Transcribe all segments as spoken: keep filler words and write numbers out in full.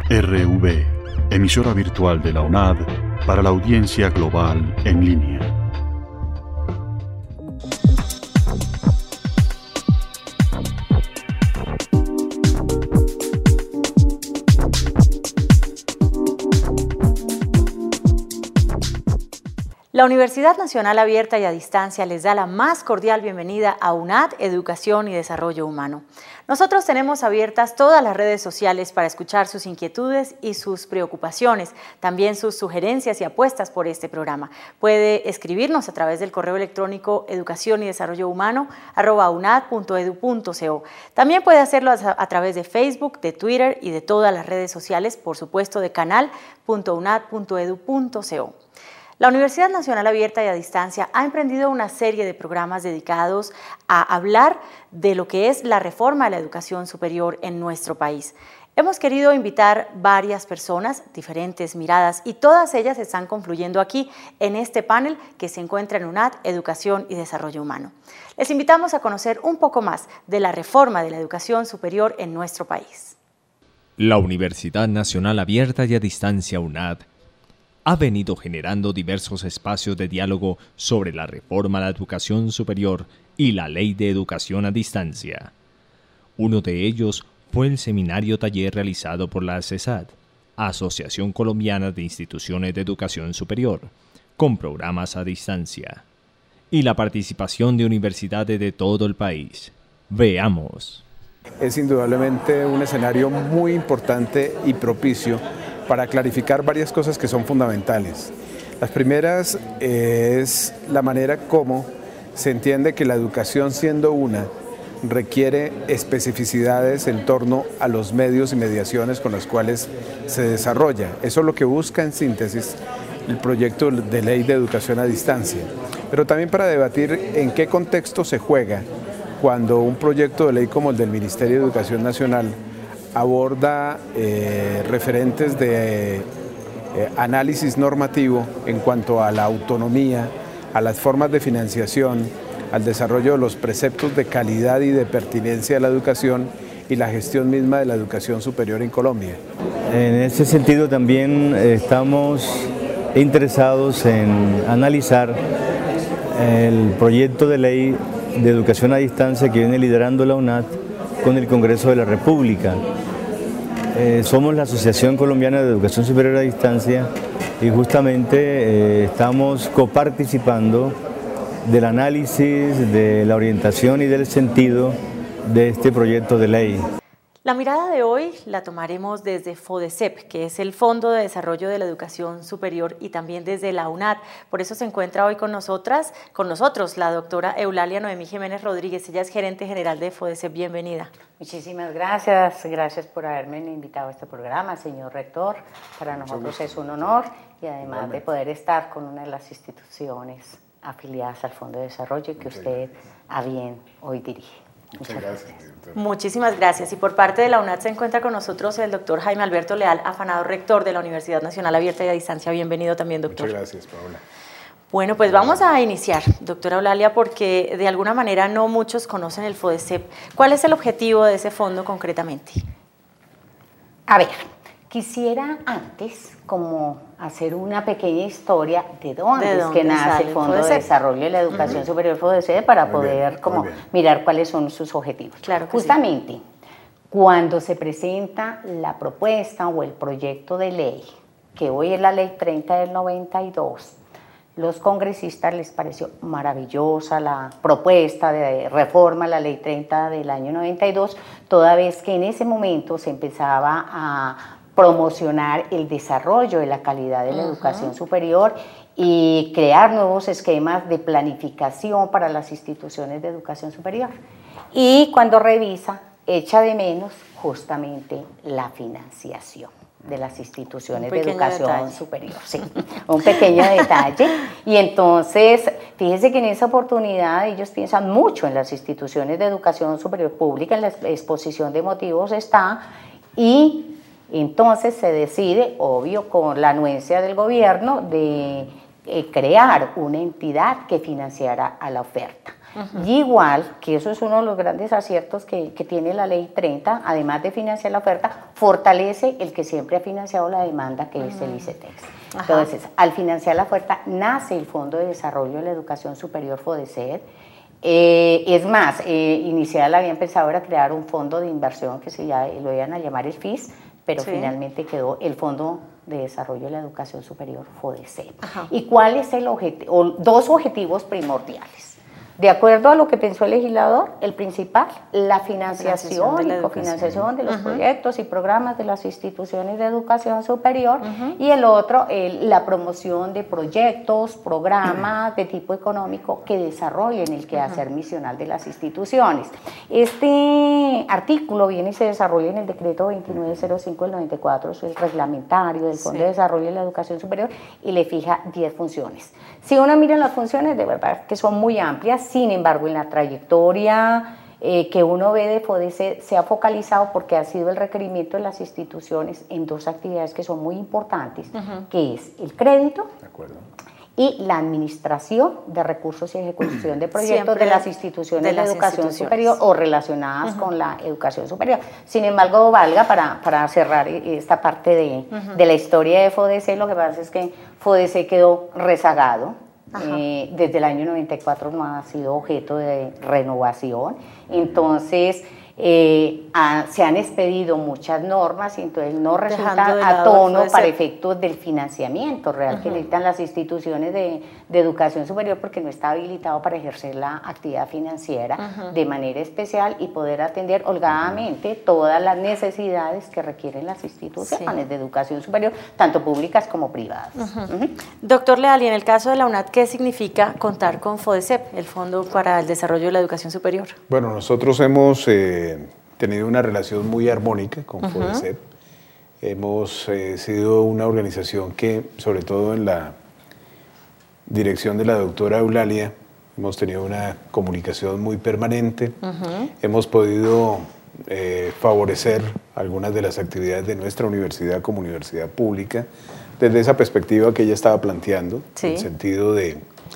R V, emisora virtual de la UNAD para la audiencia global en línea. La Universidad Nacional Abierta y a Distancia les da la más cordial bienvenida a UNAD, Educación y Desarrollo Humano. Nosotros tenemos abiertas todas las redes sociales para escuchar sus inquietudes y sus preocupaciones, también sus sugerencias y apuestas por este programa. Puede escribirnos a través del correo electrónico educación y desarrollo humano arroba unad punto edu punto co. También puede hacerlo a, a través de Facebook, de Twitter y de todas las redes sociales, por supuesto de canal punto unad punto edu punto co. La Universidad Nacional Abierta y a Distancia ha emprendido una serie de programas dedicados a hablar de lo que es la reforma de la educación superior en nuestro país. Hemos querido invitar varias personas, diferentes miradas, y todas ellas están confluyendo aquí en este panel que se encuentra en UNAD, Educación y Desarrollo Humano. Les invitamos a conocer un poco más de la reforma de la educación superior en nuestro país. La Universidad Nacional Abierta y a Distancia UNAD ha venido generando diversos espacios de diálogo sobre la reforma a la educación superior y la Ley de Educación a Distancia. Uno de ellos fue el seminario taller realizado por la ACESAD, Asociación Colombiana de Instituciones de Educación Superior, con programas a distancia, y la participación de universidades de todo el país. Veamos. Es indudablemente un escenario muy importante y propicio para clarificar varias cosas que son fundamentales. Las primeras es la manera como se entiende que la educación, siendo una, requiere especificidades en torno a los medios y mediaciones con los cuales se desarrolla. Eso es lo que busca en síntesis el proyecto de ley de educación a distancia. Pero también para debatir en qué contexto se juega cuando un proyecto de ley como el del Ministerio de Educación Nacional aborda eh, referentes de eh, análisis normativo en cuanto a la autonomía, a las formas de financiación, al desarrollo de los preceptos de calidad y de pertinencia de la educación y la gestión misma de la educación superior en Colombia. En ese sentido también estamos interesados en analizar el proyecto de ley de educación a distancia que viene liderando la UNAD con el Congreso de la República. Eh, somos la Asociación Colombiana de Educación Superior a Distancia y justamente eh, estamos coparticipando del análisis, de la orientación y del sentido de este proyecto de ley. La mirada de hoy la tomaremos desde FODESEP, que es el Fondo de Desarrollo de la Educación Superior, y también desde la UNAD. Por eso se encuentra hoy con nosotras, con nosotros la doctora Eulalia Noemí Jiménez Rodríguez. Ella es gerente general de FODESEP. Bienvenida. Muchísimas gracias. Gracias por haberme invitado a este programa, señor rector. Para nosotros es un honor y además de poder estar con una de las instituciones afiliadas al Fondo de Desarrollo que usted a bien hoy dirige. Muchas gracias. Muchísimas gracias. Y por parte de la UNAD se encuentra con nosotros el doctor Jaime Alberto Leal Afanado, rector de la Universidad Nacional Abierta y a Distancia. Bienvenido también, doctor. Muchas gracias, Paola. Bueno, pues vamos a iniciar, doctora Eulalia, porque de alguna manera no muchos conocen el FODESEP. ¿Cuál es el objetivo de ese fondo concretamente? A ver, quisiera antes como hacer una pequeña historia de dónde, ¿De es dónde que nace el Fondo de Desarrollo de la Educación uh-huh. Superior FODESEP para muy poder bien, como mirar cuáles son sus objetivos. Claro que Justamente, sí. Cuando se presenta la propuesta o el proyecto de ley, que hoy es la Ley treinta del noventa y dos, los congresistas les pareció maravillosa la propuesta de reforma a la Ley treinta del año noventa y dos, toda vez que en ese momento se empezaba a promocionar el desarrollo de la calidad de la uh-huh. educación superior y crear nuevos esquemas de planificación para las instituciones de educación superior. Y cuando revisa, echa de menos justamente la financiación de las instituciones de educación detalle. superior. Sí, un pequeño detalle. Y entonces, fíjense que en esa oportunidad ellos piensan mucho en las instituciones de educación superior pública, en la exposición de motivos está, y entonces se decide, obvio, con la anuencia del gobierno, de eh, crear una entidad que financiara a la oferta. Uh-huh. Y igual, que eso es uno de los grandes aciertos que, que tiene la Ley treinta, además de financiar la oferta, fortalece el que siempre ha financiado la demanda, que uh-huh. es el ICETEX. Ajá. Entonces, al financiar la oferta, nace el Fondo de Desarrollo de la Educación Superior FODESET. Eh, es más, eh, inicial habían pensado era crear un fondo de inversión que se ya, lo iban a llamar el F I S, pero sí. finalmente quedó el Fondo de Desarrollo de la Educación Superior FODESET. Ajá. ¿Y cuál es el objetivo? Dos objetivos primordiales. De acuerdo a lo que pensó el legislador, el principal, la financiación y cofinanciación de los uh-huh. proyectos y programas de las instituciones de educación superior, uh-huh. y el otro, el, la promoción de proyectos, programas uh-huh. de tipo económico que desarrollen el quehacer uh-huh. misional de las instituciones. Este artículo viene y se desarrolla en el decreto veintinueve cero cinco del noventa y cuatro, es el reglamentario del Fondo sí. de Desarrollo de la Educación Superior, y le fija diez funciones. Si uno mira las funciones, de verdad que son muy amplias. Sin embargo, en la trayectoria eh, que uno ve de FODESET se ha focalizado porque ha sido el requerimiento de las instituciones en dos actividades que son muy importantes, uh-huh. que es el crédito de acuerdo. Y la administración de recursos y ejecución de proyectos Siempre de las instituciones de, de las educación instituciones. superior o relacionadas uh-huh. con la educación superior. Sin embargo, valga para, para cerrar esta parte de, uh-huh. de la historia de FODESET, lo que pasa es que FODESET quedó rezagado. Eh, desde el año noventa y cuatro no ha sido objeto de renovación, entonces eh, ha, se han expedido muchas normas y entonces no resulta a tono para efectos del financiamiento real uh-huh. que necesitan las instituciones de, de educación superior, porque no está habilitado para ejercer la actividad financiera uh-huh. de manera especial y poder atender holgadamente todas las necesidades que requieren las instituciones sí. de educación superior, tanto públicas como privadas. Uh-huh. Uh-huh. Doctor Leal, y en el caso de la UNAD, ¿qué significa contar con FODESEP, el Fondo para el Desarrollo de la Educación Superior? Bueno, nosotros hemos eh, tenido una relación muy armónica con uh-huh. FODESEP. Hemos eh, sido una organización que, sobre todo en la dirección de la doctora Eulalia, hemos tenido una comunicación muy permanente. Uh-huh. Hemos podido eh, favorecer algunas de las actividades de nuestra universidad como universidad pública desde esa perspectiva que ella estaba planteando, sí. en el sentido de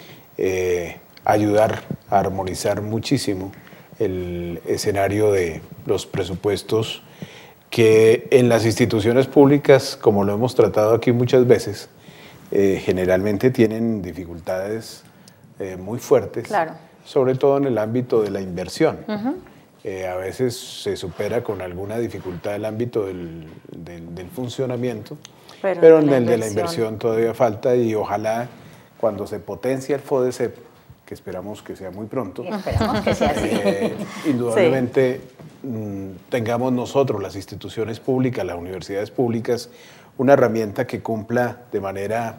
eh, ayudar a armonizar muchísimo el escenario de los presupuestos que en las instituciones públicas, como lo hemos tratado aquí muchas veces, eh, generalmente tienen dificultades eh, muy fuertes, claro. sobre todo en el ámbito de la inversión. Uh-huh. eh, a veces se supera con alguna dificultad el ámbito del, del, del funcionamiento, pero, pero en el de la inversión todavía falta, y ojalá cuando se potencie el FODESEP, que esperamos que sea muy pronto, esperamos que sea así. Eh, indudablemente sí. mmm, tengamos nosotros, las instituciones públicas, las universidades públicas, una herramienta que cumpla de manera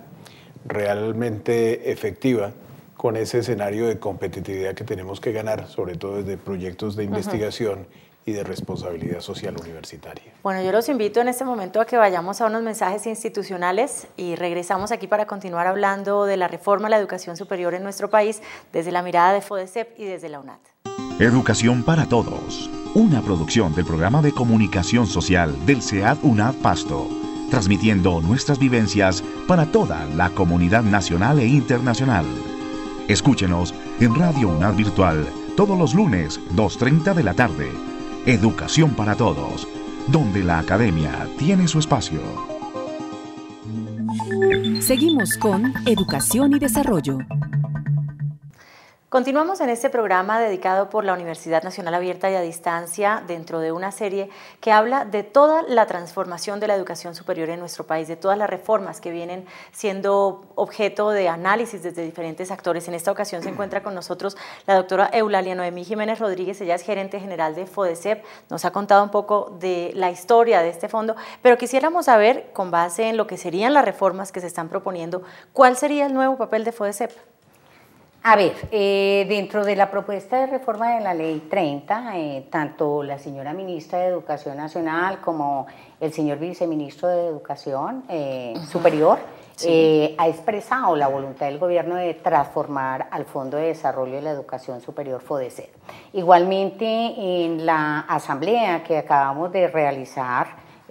realmente efectiva con ese escenario de competitividad que tenemos que ganar, sobre todo desde proyectos de investigación uh-huh. y de responsabilidad social universitaria. Bueno, yo los invito en este momento a que vayamos a unos mensajes institucionales y regresamos aquí para continuar hablando de la reforma a la educación superior en nuestro país desde la mirada de FODESEP y desde la UNAD. Educación para Todos, una producción del programa de comunicación social del SEAD UNAD Pasto, transmitiendo nuestras vivencias para toda la comunidad nacional e internacional. Escúchenos en Radio UNAD Virtual todos los lunes, dos treinta de la tarde. Educación para Todos, donde la academia tiene su espacio. Seguimos con Educación y Desarrollo. Continuamos en este programa dedicado por la Universidad Nacional Abierta y a Distancia dentro de una serie que habla de toda la transformación de la educación superior en nuestro país, de todas las reformas que vienen siendo objeto de análisis desde diferentes actores. En esta ocasión se encuentra con nosotros la doctora Eulalia Noemí Jiménez Rodríguez, ella es gerente general de FODESEP, nos ha contado un poco de la historia de este fondo, pero quisiéramos saber, con base en lo que serían las reformas que se están proponiendo, ¿cuál sería el nuevo papel de FODESEP? A ver, eh, dentro de la propuesta de reforma de la Ley treinta, eh, tanto la señora ministra de Educación Nacional como el señor viceministro de Educación eh, uh-huh. Superior sí. eh, ha expresado la voluntad del gobierno de transformar al Fondo de Desarrollo de la Educación Superior FODESET. Igualmente, en la asamblea que acabamos de realizar,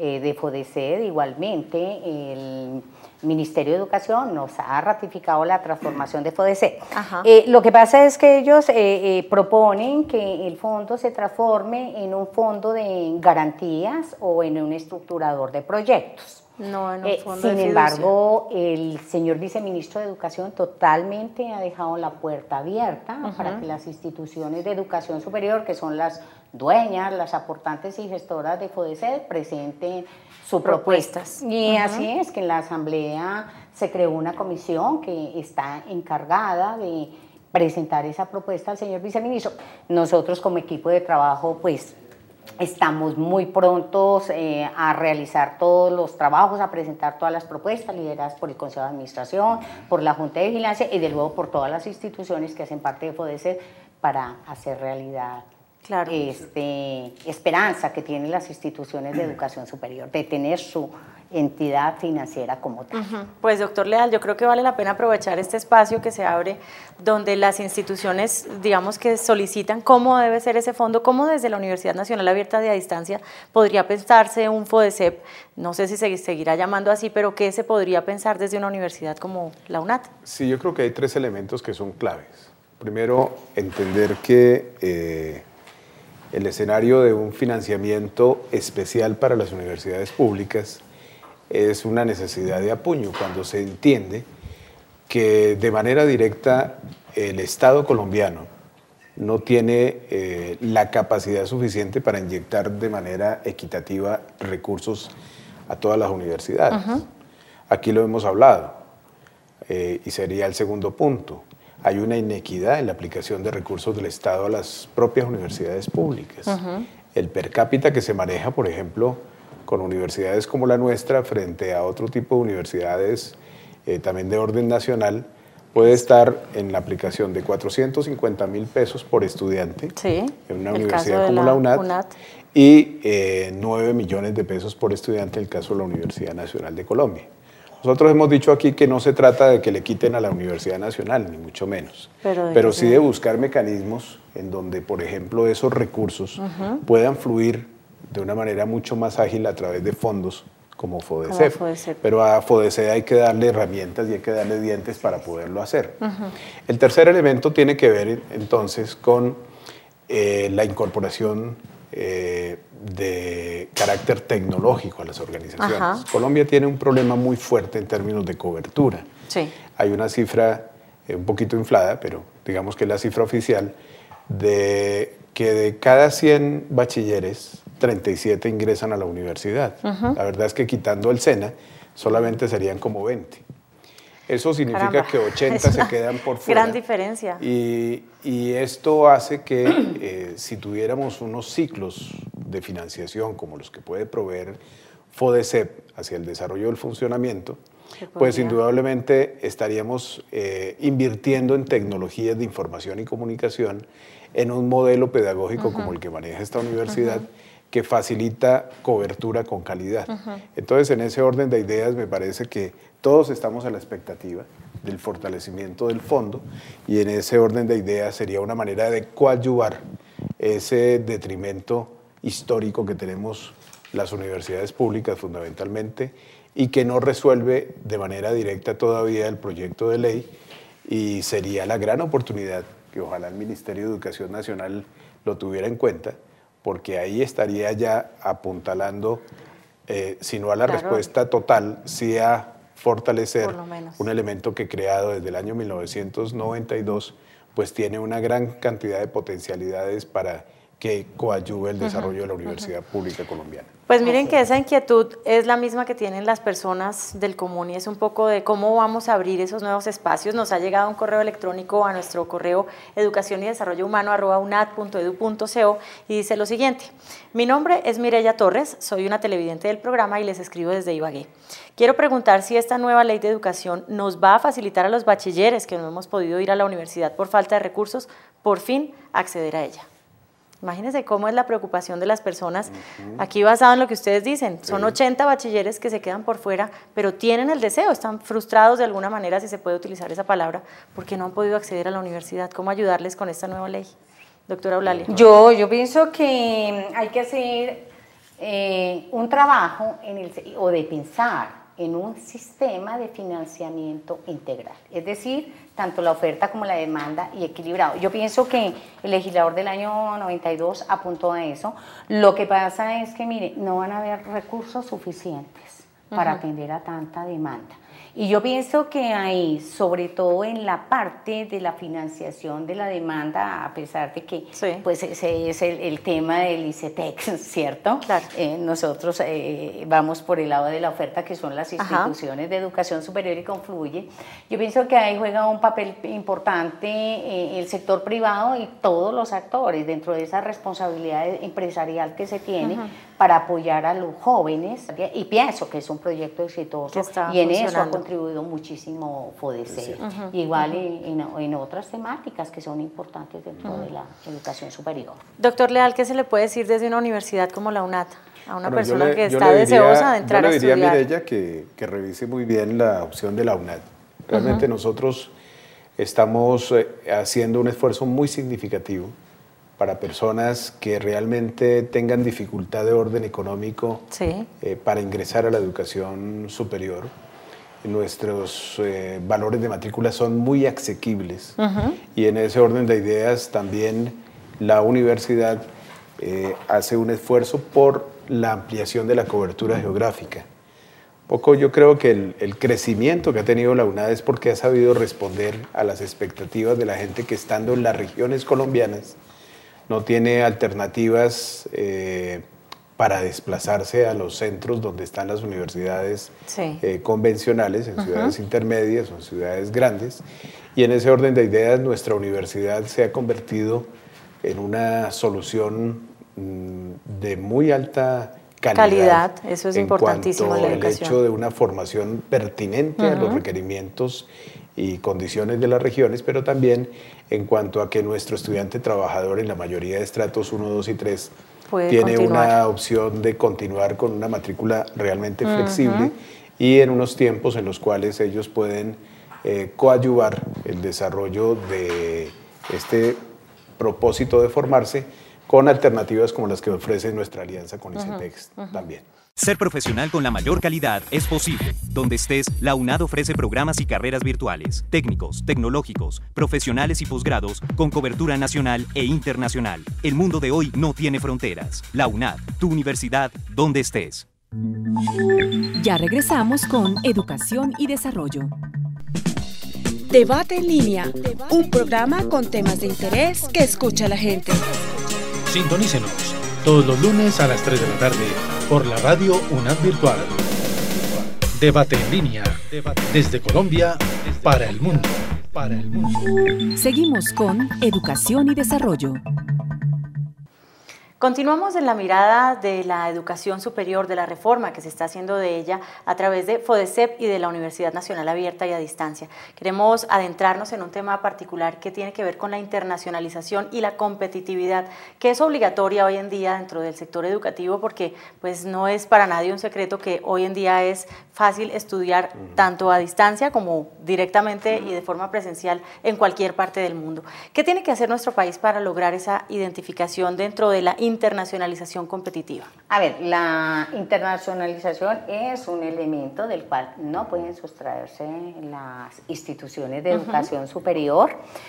eh, de FODESED. Igualmente, el Ministerio de Educación nos ha ratificado la transformación de FODESED. Eh, lo que pasa es que ellos eh, eh, proponen que el fondo se transforme en un fondo de garantías o en un estructurador de proyectos. No, en un eh, fondo sin de embargo, el señor viceministro de Educación totalmente ha dejado la puerta abierta uh-huh. para que las instituciones de educación superior, que son las dueñas, las aportantes y gestoras de FODESED, presenten sus propuestas. propuestas. Y uh-huh. así es que en la Asamblea se creó una comisión que está encargada de presentar esa propuesta al señor viceministro. Nosotros como equipo de trabajo, pues, estamos muy prontos eh, a realizar todos los trabajos, a presentar todas las propuestas lideradas por el Consejo de Administración, por la Junta de Vigilancia y de luego por todas las instituciones que hacen parte de FODESED para hacer realidad claro. este, esperanza que tienen las instituciones de educación superior de tener su entidad financiera como tal. Uh-huh. Pues doctor Leal, yo creo que vale la pena aprovechar este espacio que se abre donde las instituciones, digamos que solicitan cómo debe ser ese fondo, cómo desde la Universidad Nacional Abierta de a Distancia podría pensarse un FODESED, no sé si se seguirá llamando así, pero ¿qué se podría pensar desde una universidad como la UNAD? Sí, yo creo que hay tres elementos que son claves. Primero, entender que eh, el escenario de un financiamiento especial para las universidades públicas es una necesidad de apuño cuando se entiende que de manera directa el Estado colombiano no tiene eh, la capacidad suficiente para inyectar de manera equitativa recursos a todas las universidades. Uh-huh. Aquí lo hemos hablado eh, y sería el segundo punto. Hay una inequidad en la aplicación de recursos del Estado a las propias universidades públicas. Uh-huh. El per cápita que se maneja, por ejemplo, con universidades como la nuestra frente a otro tipo de universidades eh, también de orden nacional, puede estar en la aplicación de cuatrocientos cincuenta mil pesos por estudiante sí, en una universidad como la, la UNAD, UNAD y eh, nueve millones de pesos por estudiante en el caso de la Universidad Nacional de Colombia. Nosotros hemos dicho aquí que no se trata de que le quiten a la Universidad Nacional, ni mucho menos, pero, pero sí de buscar mecanismos en donde, por ejemplo, esos recursos uh-huh. puedan fluir de una manera mucho más ágil a través de fondos como FODESED. Como FODESED. Pero a FODESED hay que darle herramientas y hay que darle dientes para poderlo hacer. Uh-huh. El tercer elemento tiene que ver entonces con eh, la incorporación eh, de carácter tecnológico a las organizaciones. Uh-huh. Colombia tiene un problema muy fuerte en términos de cobertura. Sí. Hay una cifra eh, un poquito inflada, pero digamos que es la cifra oficial, de que de cada cien bachilleres, treinta y siete ingresan a la universidad. Uh-huh. La verdad es que quitando el SENA, solamente serían como veinte. Eso significa Caramba, que ochenta se quedan por fuera. Gran diferencia. Y, y esto hace que eh, si tuviéramos unos ciclos de financiación como los que puede proveer FODESED hacia el desarrollo del funcionamiento, pues indudablemente estaríamos eh, invirtiendo en tecnologías de información y comunicación en un modelo pedagógico uh-huh. como el que maneja esta universidad, uh-huh. que facilita cobertura con calidad. Uh-huh. Entonces, en ese orden de ideas, me parece que todos estamos a la expectativa del fortalecimiento del fondo y en ese orden de ideas sería una manera de coadyuvar ese detrimento histórico que tenemos las universidades públicas fundamentalmente y que no resuelve de manera directa todavía el proyecto de ley y sería la gran oportunidad que ojalá el Ministerio de Educación Nacional lo tuviera en cuenta, porque ahí estaría ya apuntalando, eh, si no a la claro. respuesta total, sí a fortalecer un elemento que creado desde el año mil novecientos noventa y dos, pues tiene una gran cantidad de potencialidades para que coadyuve el desarrollo uh-huh, de la Universidad uh-huh. Pública Colombiana. Pues miren que esa inquietud es la misma que tienen las personas del común y es un poco de cómo vamos a abrir esos nuevos espacios. Nos ha llegado un correo electrónico a nuestro correo educación y desarrollo humano arroba unad punto edu punto co y dice lo siguiente: mi nombre es Mireya Torres, soy una televidente del programa y les escribo desde Ibagué. Quiero preguntar si esta nueva ley de educación nos va a facilitar a los bachilleres que no hemos podido ir a la universidad por falta de recursos, por fin acceder a ella. Imagínense cómo es la preocupación de las personas, uh-huh. aquí basado en lo que ustedes dicen, son sí. ochenta bachilleres que se quedan por fuera, pero tienen el deseo, están frustrados de alguna manera, si se puede utilizar esa palabra, porque no han podido acceder a la universidad. ¿Cómo ayudarles con esta nueva ley? Doctora Eulalia. Yo, yo pienso que hay que hacer eh, un trabajo en el, o de pensar en un sistema de financiamiento integral, es decir, tanto la oferta como la demanda y equilibrado. Yo pienso que el legislador del año noventa y dos apuntó a eso. Lo que pasa es que, mire, no van a haber recursos suficientes para uh-huh. atender a tanta demanda. Y yo pienso que ahí, sobre todo en la parte de la financiación de la demanda, a pesar de que sí. pues ese es el, el tema del ICETEX, ¿cierto? Claro. Eh, nosotros eh, vamos por el lado de la oferta, que son las instituciones Ajá. de educación superior y Confluye. Yo pienso que ahí juega un papel importante eh, el sector privado y todos los actores dentro de esa responsabilidad empresarial que se tiene Ajá. para apoyar a los jóvenes. Y pienso que es un proyecto exitoso y en eso ha contribuido muchísimo FODECEP, uh-huh, igual uh-huh. en, en otras temáticas que son importantes dentro uh-huh. de la educación superior. Doctor Leal, ¿qué se le puede decir desde una universidad como la UNAD a una bueno, persona le, que está diría, deseosa de entrar a estudiar? Yo le diría a Mireya que, que revise muy bien la opción de la UNAD. Realmente uh-huh. nosotros estamos eh, haciendo un esfuerzo muy significativo para personas que realmente tengan dificultad de orden económico sí. eh, para ingresar a la educación superior. Nuestros eh, valores de matrícula son muy asequibles uh-huh. y en ese orden de ideas también la universidad eh, hace un esfuerzo por la ampliación de la cobertura geográfica. Poco yo creo que el, el crecimiento que ha tenido la UNAD es porque ha sabido responder a las expectativas de la gente que estando en las regiones colombianas no tiene alternativas eh, para desplazarse a los centros donde están las universidades sí. eh, convencionales, en uh-huh. ciudades intermedias o en ciudades grandes. Y en ese orden de ideas, nuestra universidad se ha convertido en una solución mmm, de muy alta calidad. Calidad, eso es en importantísimo en la educación. El hecho de una formación pertinente uh-huh. a los requerimientos y condiciones de las regiones, pero también en cuanto a que nuestro estudiante trabajador en la mayoría de estratos uno, dos y tres tiene continuar. Una opción de continuar con una matrícula realmente uh-huh. flexible y en unos tiempos en los cuales ellos pueden eh, coadyuvar el desarrollo de este propósito de formarse con alternativas como las que ofrece nuestra alianza con ICETEX uh-huh. uh-huh. también. Ser profesional con la mayor calidad es posible. Donde estés, la UNAD ofrece programas y carreras virtuales, técnicos, tecnológicos, profesionales y posgrados con cobertura nacional e internacional. El mundo de hoy no tiene fronteras. La UNAD, tu universidad, donde estés. Ya regresamos con Educación y Desarrollo. Debate en línea, un programa con temas de interés que escucha la gente. Sintonícenos todos los lunes a las tres de la tarde por la radio UNAD Virtual. Debate en línea, desde Colombia para el mundo. Para el mundo. Seguimos con Educación y Desarrollo. Continuamos en la mirada de la educación superior, de la reforma que se está haciendo de ella a través de FODECEP y de la Universidad Nacional Abierta y a Distancia. Queremos adentrarnos en un tema particular que tiene que ver con la internacionalización y la competitividad, que es obligatoria hoy en día dentro del sector educativo, porque pues no es para nadie un secreto que hoy en día es fácil estudiar tanto a distancia como directamente y de forma presencial en cualquier parte del mundo. ¿Qué tiene que hacer nuestro país para lograr esa identificación dentro de la internacionalización competitiva? A ver, la internacionalización es un elemento del cual no pueden sustraerse las instituciones de educación uh-huh. superior.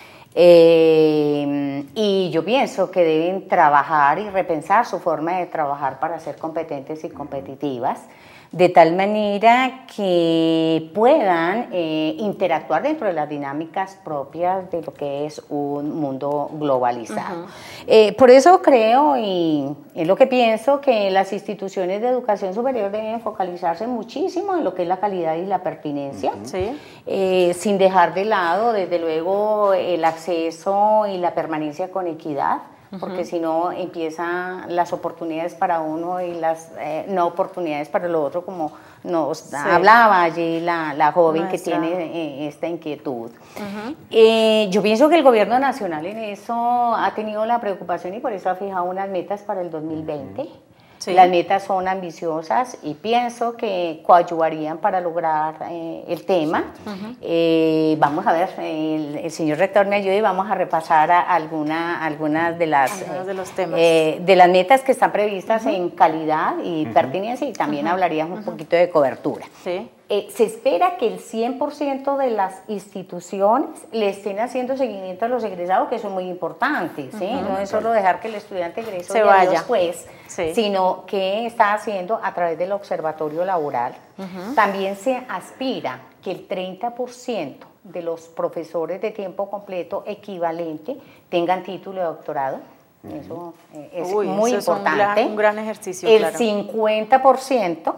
Eh, y yo pienso que deben trabajar y repensar su forma de trabajar para ser competentes y competitivas, de tal manera que puedan eh, interactuar dentro de las dinámicas propias de lo que es un mundo globalizado. Uh-huh. Eh, por eso creo, y es lo que pienso, que las instituciones de educación superior deben focalizarse muchísimo en lo que es la calidad y la pertinencia, uh-huh. ¿sí? eh, sin dejar de lado, desde luego, el acceso y la permanencia con equidad, porque uh-huh. si no empiezan las oportunidades para uno y las eh, no oportunidades para el otro, como nos sí. hablaba allí la, la joven Nuestra. que tiene eh, esta inquietud. Uh-huh. Eh, yo pienso que el gobierno nacional en eso ha tenido la preocupación y por eso ha fijado unas metas para el dos mil veinte. Sí. Las metas son ambiciosas y pienso que coadyuvarían para lograr eh, el tema. Uh-huh. eh, vamos a ver, el, el señor rector me ayude y vamos a repasar a alguna, algunas de las, algunos de los temas. Eh, de las metas que están previstas uh-huh. en calidad y uh-huh. pertinencia, y también uh-huh. hablaríamos uh-huh. un poquito de cobertura. Sí. Eh, se espera que el cien por ciento de las instituciones le estén haciendo seguimiento a los egresados, que eso es muy importante, ¿sí? Uh-huh. No es solo dejar que el estudiante egrese se vaya después, sí. sino que está haciendo a través del observatorio laboral. Uh-huh. También se aspira que el treinta por ciento de los profesores de tiempo completo equivalente tengan título de doctorado. Uh-huh. Eso eh, es Uy, muy eso importante. Es un gran, un gran ejercicio. El claro. cincuenta por ciento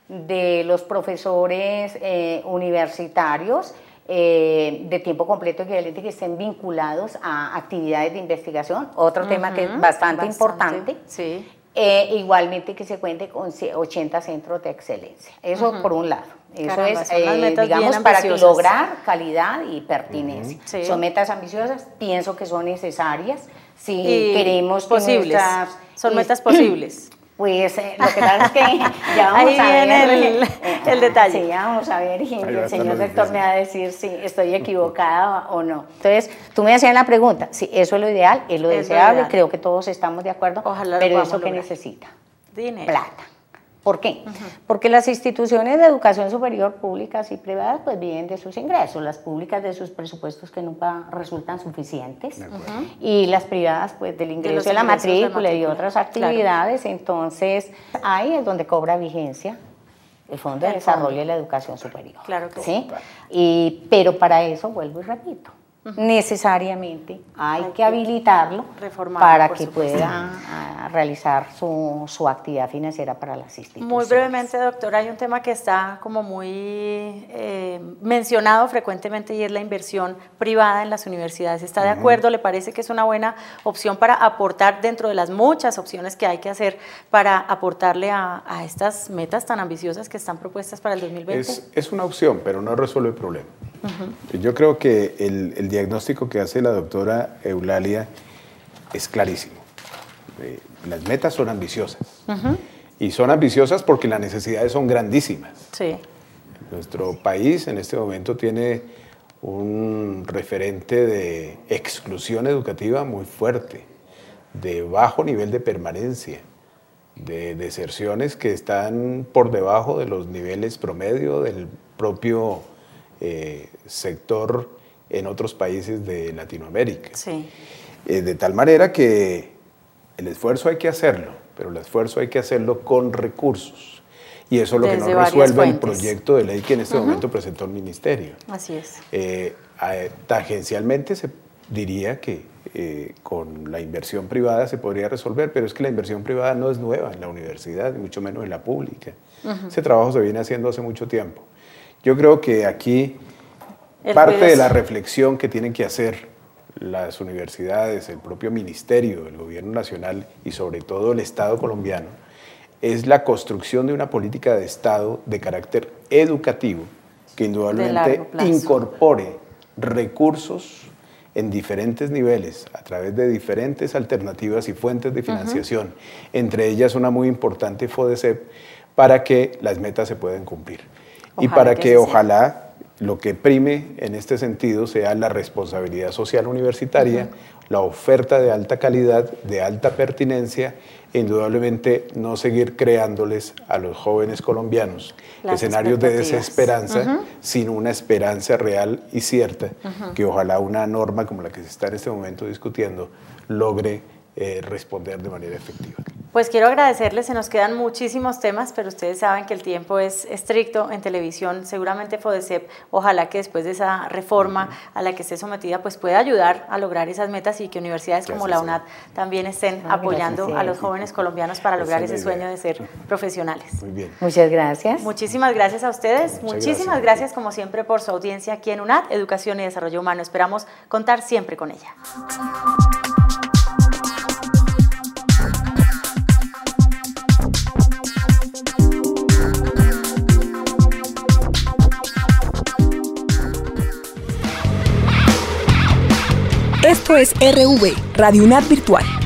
de los profesores eh, universitarios eh, de tiempo completo equivalente que estén vinculados a actividades de investigación, otro uh-huh. tema que es bastante, bastante. importante, sí. eh, igualmente que se cuente con ochenta centros de excelencia, eso uh-huh. por un lado. Eso Caramba, es, eh, digamos, para lograr calidad y pertinencia. Uh-huh. Sí. Son metas ambiciosas, pienso que son necesarias si y queremos que posibles. Nuestras, son metas posibles. Pues eh, lo que pasa es que ya vamos Ahí a ver viene el, eh, el detalle. Sí, ya vamos a ver y el señor rector me va a decir si estoy equivocada o no. Entonces, tú me hacías la pregunta, si eso es lo ideal, es lo es deseable, lo creo que todos estamos de acuerdo, Ojalá pero eso que necesita, dinero. Plata. ¿Por qué? Uh-huh. Porque las instituciones de educación superior públicas y privadas pues viven de sus ingresos, las públicas de sus presupuestos que nunca resultan suficientes uh-huh. y las privadas pues del ingreso de, de la matrícula, de matrícula y otras actividades, claro. Entonces ahí es donde cobra vigencia el Fondo el de Desarrollo fondo. de la Educación Superior. Claro que sí. Y, pero para eso, vuelvo y repito, necesariamente hay, hay que habilitarlo para que supuesto. pueda a, realizar su, su actividad financiera para las instituciones. Muy brevemente, doctora, hay un tema que está como muy eh, mencionado frecuentemente y es la inversión privada en las universidades. ¿Está de acuerdo? ¿Le parece que es una buena opción para aportar dentro de las muchas opciones que hay que hacer para aportarle a, a estas metas tan ambiciosas que están propuestas para el dos mil veinte? Es, es una opción, pero no resuelve el problema. Uh-huh. Yo creo que el, el diagnóstico que hace la doctora Eulalia es clarísimo. Eh, las metas son ambiciosas. Uh-huh. Y son ambiciosas porque las necesidades son grandísimas. Sí. Nuestro país en este momento tiene un referente de exclusión educativa muy fuerte, de bajo nivel de permanencia, de deserciones que están por debajo de los niveles promedio del propio eh, sector en otros países de Latinoamérica. Sí. Eh, de tal manera que el esfuerzo hay que hacerlo, pero el esfuerzo hay que hacerlo con recursos. Y eso es lo Desde que no resuelve fuentes. el proyecto de ley que en este uh-huh. momento presentó el Ministerio. Así es. Eh, eh, tangencialmente se diría que eh, con la inversión privada se podría resolver, pero es que la inversión privada no es nueva en la universidad, ni mucho menos en la pública. Uh-huh. Ese trabajo se viene haciendo hace mucho tiempo. Yo creo que aquí el parte de la reflexión que tienen que hacer las universidades, el propio ministerio, el gobierno nacional y sobre todo el Estado colombiano es la construcción de una política de Estado de carácter educativo que indudablemente incorpore recursos en diferentes niveles, a través de diferentes alternativas y fuentes de financiación, uh-huh. entre ellas una muy importante FODECEP, para que las metas se puedan cumplir. Ojalá y para que, que ojalá sea. lo que prime en este sentido sea la responsabilidad social universitaria, uh-huh. la oferta de alta calidad, de alta pertinencia, e indudablemente no seguir creándoles a los jóvenes colombianos Las escenarios de desesperanza, uh-huh. sin una esperanza real y cierta, uh-huh. que ojalá una norma como la que se está en este momento discutiendo logre eh, responder de manera efectiva. Pues quiero agradecerles, se nos quedan muchísimos temas, pero ustedes saben que el tiempo es estricto en televisión. Seguramente FODECEP, ojalá que después de esa reforma a la que esté sometida, pues pueda ayudar a lograr esas metas y que universidades como la UNAD también estén apoyando a los jóvenes colombianos para lograr ese sueño de ser profesionales. Muy bien. Muchas gracias. Muchísimas gracias a ustedes. Muchísimas gracias, como siempre, por su audiencia aquí en UNAD, Educación y Desarrollo Humano. Esperamos contar siempre con ella. Esto es R V, Radio UNAD Virtual.